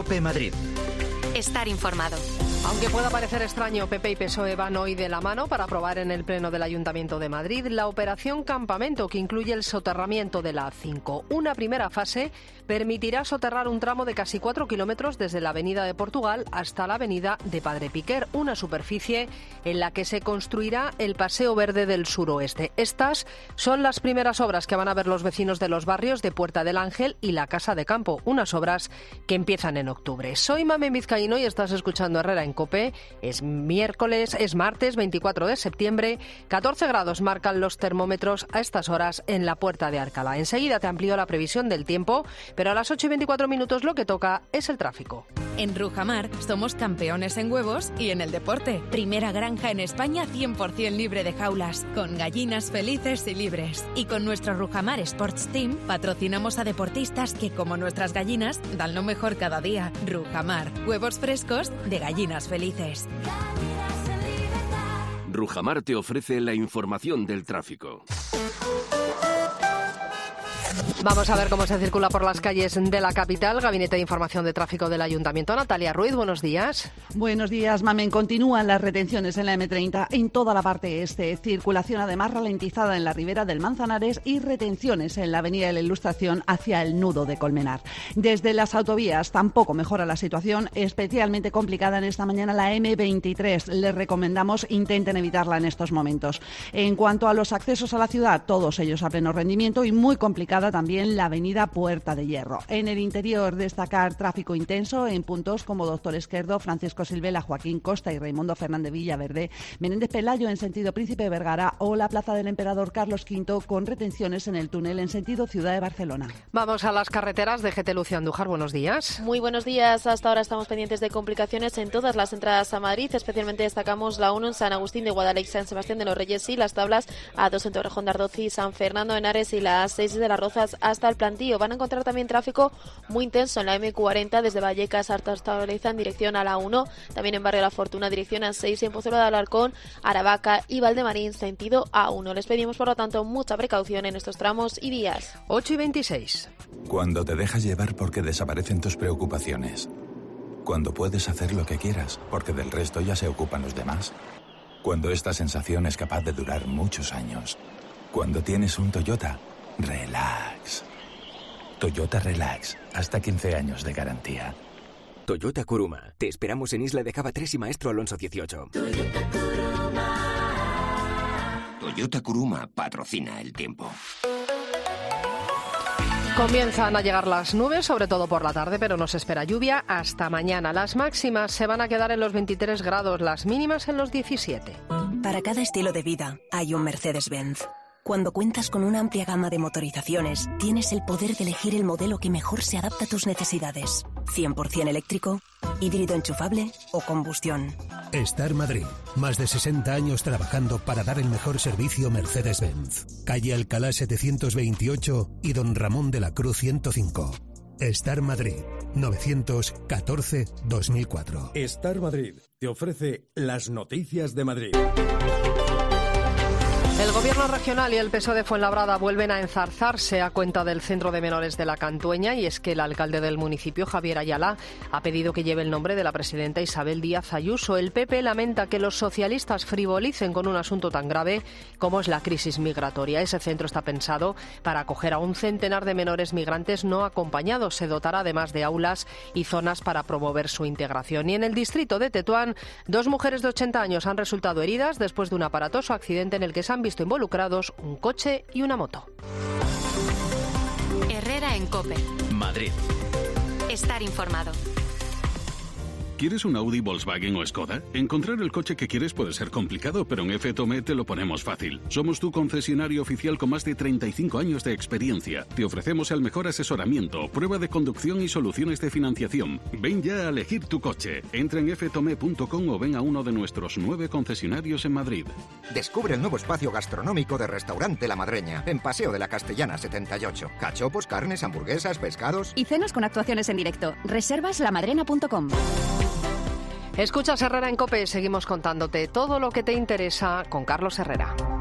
COPE Madrid. Estar informado. Aunque pueda parecer extraño, PP y PSOE van hoy de la mano para aprobar en el Pleno del Ayuntamiento de Madrid la operación Campamento, que incluye el soterramiento de la A5. Una primera fase permitirá soterrar un tramo de casi 4 kilómetros desde la Avenida de Portugal hasta la Avenida de Padre Piquer, una superficie en la que se construirá el Paseo Verde del Suroeste. Estas son las primeras obras que van a ver los vecinos de los barrios de Puerta del Ángel y la Casa de Campo, unas obras que empiezan en octubre. Soy Mame Vizcaíno y estás escuchando Herrera en COPE. Es martes 24 de septiembre, 14 grados marcan los termómetros a estas horas en la Puerta de Alcalá. Enseguida te amplío la previsión del tiempo, pero a las 8:24 lo que toca es el tráfico. En Rujamar somos campeones en huevos y en el deporte. Primera granja en España 100% libre de jaulas, con gallinas felices y libres. Y con nuestro Rujamar Sports Team patrocinamos a deportistas que, como nuestras gallinas, dan lo mejor cada día. Rujamar, huevos frescos de gallinas felices. Rujamar te ofrece la información del tráfico. Vamos a ver cómo se circula por las calles de la capital. Gabinete de Información de Tráfico del Ayuntamiento. Natalia Ruiz, buenos días. Buenos días, Mamen. Continúan las retenciones en la M30 en toda la parte este. Circulación además ralentizada en la ribera del Manzanares y retenciones en la Avenida de la Ilustración hacia el nudo de Colmenar. Desde las autovías tampoco mejora la situación, especialmente complicada en esta mañana la M23. Les recomendamos intenten evitarla en estos momentos. En cuanto a los accesos a la ciudad, todos ellos a pleno rendimiento y muy complicada también la avenida Puerta de Hierro. En el interior destacar tráfico intenso en puntos como Doctor Esquerdo, Francisco Silvela, Joaquín Costa y Raimundo Fernández Villaverde, Menéndez Pelayo en sentido Príncipe Vergara o la Plaza del Emperador Carlos V con retenciones en el túnel en sentido Ciudad de Barcelona. Vamos a las carreteras de GT Lucio Andújar. Buenos días. Muy buenos días. Hasta ahora estamos pendientes de complicaciones en todas las entradas a Madrid. Especialmente destacamos la 1 en San Agustín de Guadalix, San Sebastián de los Reyes y las tablas A2 en Torrejón de Ardoz y San Fernando de Henares y la A6 de las Rozas hasta el Plantío. Van a encontrar también tráfico muy intenso en la M40 desde Vallecas hasta Oleza en dirección a la 1, también en Barrio La Fortuna dirección A6 y en Pozuelo de Alarcón, Aravaca y Valdemarín sentido A1. Les pedimos por lo tanto mucha precaución en estos tramos y días. 8:26. Cuando te dejas llevar porque desaparecen tus preocupaciones. Cuando puedes hacer lo que quieras porque del resto ya se ocupan los demás. Cuando esta sensación es capaz de durar muchos años. Cuando tienes un Toyota, relax. Toyota Relax, hasta 15 años de garantía. Toyota Kuruma. Te esperamos en Isla de Java 3 y Maestro Alonso 18. Toyota Kuruma. Toyota Kuruma patrocina el tiempo. Comienzan a llegar las nubes, sobre todo por la tarde, pero no se espera lluvia hasta mañana. Las máximas se van a quedar en los 23 grados, las mínimas en los 17. Para cada estilo de vida hay un Mercedes-Benz. Cuando cuentas con una amplia gama de motorizaciones, tienes el poder de elegir el modelo que mejor se adapta a tus necesidades. 100% eléctrico, híbrido enchufable o combustión. Star Madrid. Más de 60 años trabajando para dar el mejor servicio Mercedes-Benz. Calle Alcalá 728 y Don Ramón de la Cruz 105. Star Madrid. 914-2004. Star Madrid te ofrece las noticias de Madrid. El Gobierno regional y el PSOE de Fuenlabrada vuelven a enzarzarse a cuenta del Centro de Menores de la Cantueña, y es que el alcalde del municipio, Javier Ayala, ha pedido que lleve el nombre de la presidenta Isabel Díaz Ayuso. El PP lamenta que los socialistas frivolicen con un asunto tan grave como es la crisis migratoria. Ese centro está pensado para acoger a un centenar de menores migrantes no acompañados. Se dotará además de aulas y zonas para promover su integración. Y en el distrito de Tetuán, 2 mujeres de 80 años han resultado heridas después de un aparatoso accidente en el que se han visto involucrados un coche y una moto. Herrera en COPE. Madrid. Estar informado. ¿Quieres un Audi, Volkswagen o Skoda? Encontrar el coche que quieres puede ser complicado, pero en F-Tome te lo ponemos fácil. Somos tu concesionario oficial con más de 35 años de experiencia. Te ofrecemos el mejor asesoramiento, prueba de conducción y soluciones de financiación. Ven ya a elegir tu coche. Entra en ftome.com o ven a uno de nuestros 9 concesionarios en Madrid. Descubre el nuevo espacio gastronómico de Restaurante La Madreña, en Paseo de la Castellana 78. Cachopos, carnes, hamburguesas, pescados... Y cenas con actuaciones en directo. Reservas lamadrena.com. Escuchas Herrera en COPE, seguimos contándote todo lo que te interesa con Carlos Herrera.